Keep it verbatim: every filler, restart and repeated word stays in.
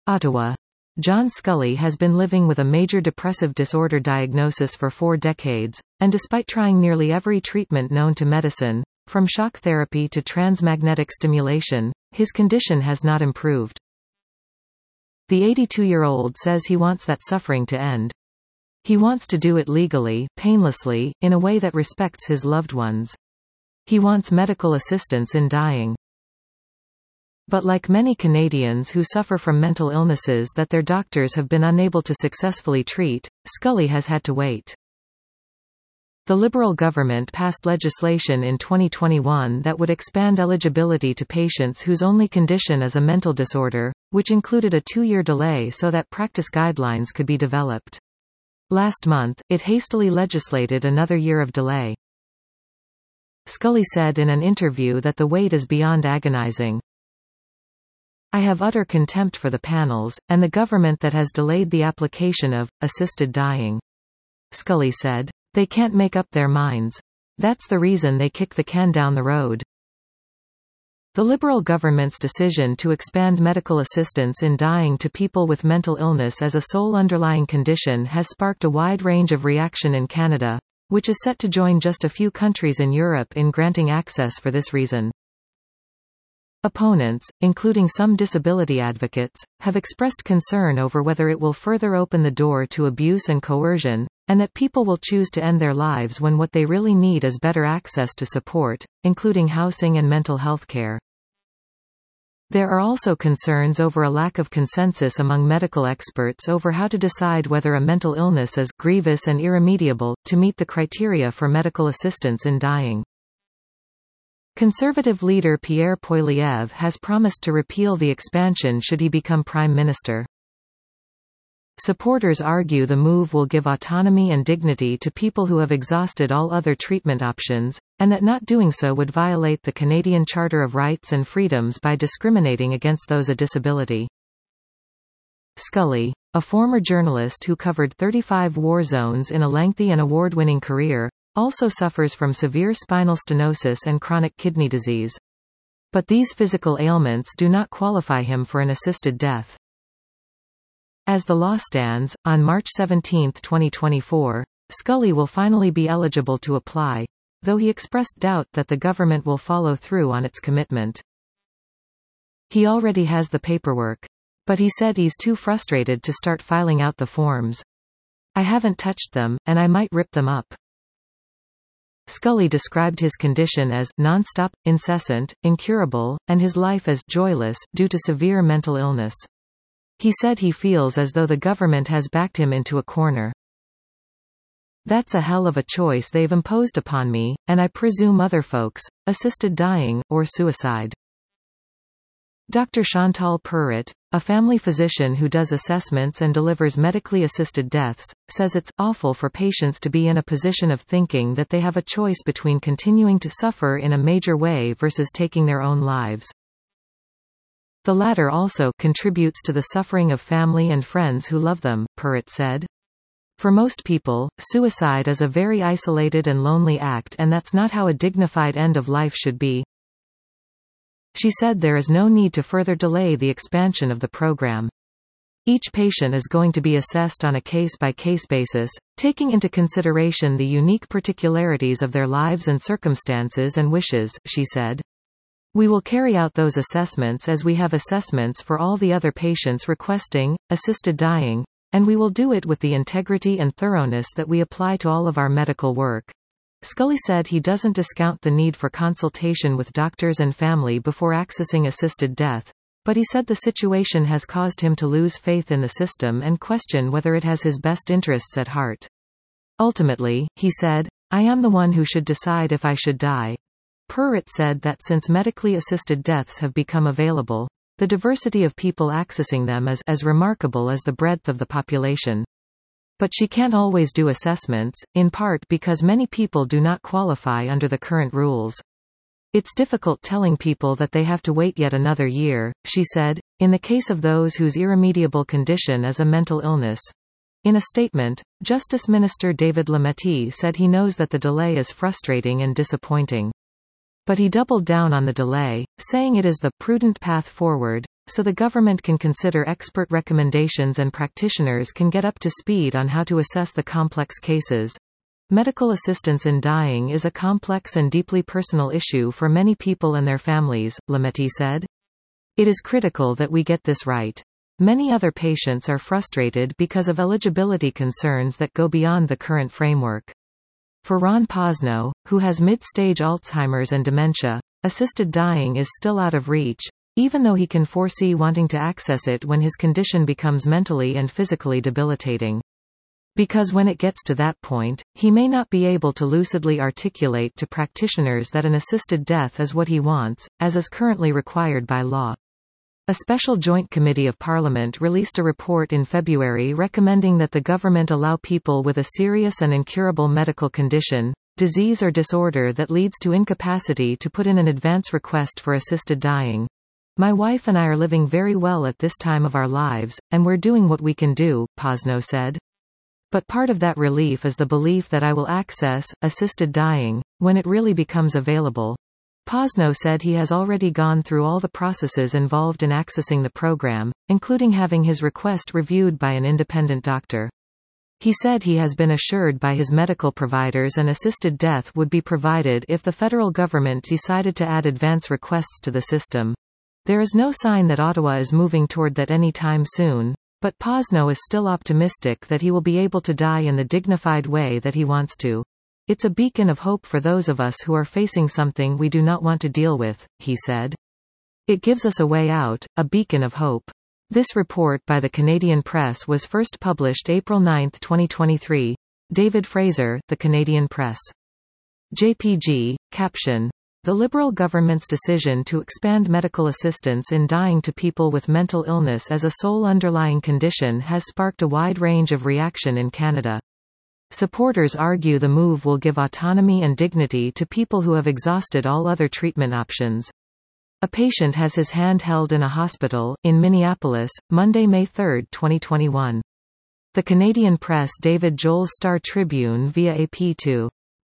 Ottawa. John Scully has been living with a major depressive disorder diagnosis for four decades, and despite trying nearly every treatment known to medicine, from shock therapy to transmagnetic stimulation, his condition has not improved. The eighty-two-year-old says he wants that suffering to end. He wants to do it legally, painlessly, in a way that respects his loved ones. He wants medical assistance in dying. But like many Canadians who suffer from mental illnesses that their doctors have been unable to successfully treat, Scully has had to wait. The Liberal government passed legislation in twenty twenty-one that would expand eligibility to patients whose only condition is a mental disorder, which included a two-year delay so that practice guidelines could be developed. Last month, it hastily legislated another year of delay. Scully said in an interview that the wait is beyond agonizing. I have utter contempt for the panels, and the government that has delayed the application of assisted dying. Scully said. They can't make up their minds. That's the reason they kick the can down the road. The Liberal government's decision to expand medical assistance in dying to people with mental illness as a sole underlying condition has sparked a wide range of reaction in Canada, which is set to join just a few countries in Europe in granting access for this reason. Opponents, including some disability advocates, have expressed concern over whether it will further open the door to abuse and coercion, and that people will choose to end their lives when what they really need is better access to support, including housing and mental health care. There are also concerns over a lack of consensus among medical experts over how to decide whether a mental illness is grievous and irremediable, to meet the criteria for medical assistance in dying. Conservative leader Pierre Poilievre has promised to repeal the expansion should he become prime minister. Supporters argue the move will give autonomy and dignity to people who have exhausted all other treatment options, and that not doing so would violate the Canadian Charter of Rights and Freedoms by discriminating against those with a disability. Scully, a former journalist who covered thirty-five war zones in a lengthy and award-winning career, also suffers from severe spinal stenosis and chronic kidney disease. But these physical ailments do not qualify him for an assisted death. As the law stands, on March seventeenth twenty twenty-four, Scully will finally be eligible to apply, though he expressed doubt that the government will follow through on its commitment. He already has the paperwork. But he said he's too frustrated to start filing out the forms. I haven't touched them, and I might rip them up. Scully described his condition as non-stop, incessant, incurable, and his life as joyless due to severe mental illness. He said he feels as though the government has backed him into a corner. That's a hell of a choice they've imposed upon me, and I presume other folks, assisted dying, or suicide. Doctor Chantal Perrott, a family physician who does assessments and delivers medically assisted deaths, says it's awful for patients to be in a position of thinking that they have a choice between continuing to suffer in a major way versus taking their own lives. The latter also contributes to the suffering of family and friends who love them, Perrott said. For most people, suicide is a very isolated and lonely act, and that's not how a dignified end of life should be. She said there is no need to further delay the expansion of the program. Each patient is going to be assessed on a case-by-case basis, taking into consideration the unique particularities of their lives and circumstances and wishes, she said. We will carry out those assessments as we have assessments for all the other patients requesting assisted dying, and we will do it with the integrity and thoroughness that we apply to all of our medical work. Scully said he doesn't discount the need for consultation with doctors and family before accessing assisted death, but he said the situation has caused him to lose faith in the system and question whether it has his best interests at heart. Ultimately, he said, I am the one who should decide if I should die. Perrott said that since medically assisted deaths have become available, the diversity of people accessing them is as remarkable as the breadth of the population. But she can't always do assessments, in part because many people do not qualify under the current rules. It's difficult telling people that they have to wait yet another year, she said, in the case of those whose irremediable condition is a mental illness. In a statement, Justice Minister David Lametti said he knows that the delay is frustrating and disappointing. But he doubled down on the delay, saying it is the prudent path forward. so the government can consider expert recommendations and practitioners can get up to speed on how to assess the complex cases. Medical assistance in dying is a complex and deeply personal issue for many people and their families, Lametti said. It is critical that we get this right. Many other patients are frustrated because of eligibility concerns that go beyond the current framework. For Ron Posno, who has mid-stage Alzheimer's and dementia, assisted dying is still out of reach, even though he can foresee wanting to access it when his condition becomes mentally and physically debilitating. Because when it gets to that point, he may not be able to lucidly articulate to practitioners that an assisted death is what he wants, as is currently required by law. A special Joint Committee of Parliament released a report in February recommending that the government allow people with a serious and incurable medical condition, disease or disorder that leads to incapacity to put in an advance request for assisted dying. My wife and I are living very well at this time of our lives, and we're doing what we can do, Posno said. But part of that relief is the belief that I will access assisted dying when it really becomes available. Posno said he has already gone through all the processes involved in accessing the program, including having his request reviewed by an independent doctor. He said he has been assured by his medical providers an assisted death would be provided if the federal government decided to add advance requests to the system. There is no sign that Ottawa is moving toward that any time soon, but Posno is still optimistic that he will be able to die in the dignified way that he wants to. It's a beacon of hope for those of us who are facing something we do not want to deal with, he said. It gives us a way out, a beacon of hope. This report by the Canadian Press was first published April ninth twenty twenty-three. David Fraser, The Canadian Press. J P G, caption. The Liberal government's decision to expand medical assistance in dying to people with mental illness as a sole underlying condition has sparked a wide range of reaction in Canada. Supporters argue the move will give autonomy and dignity to people who have exhausted all other treatment options. A patient has his hand held in a hospital, in Minneapolis, Monday, May third, twenty twenty-one. The Canadian Press. David Joel's Star Tribune via A P two.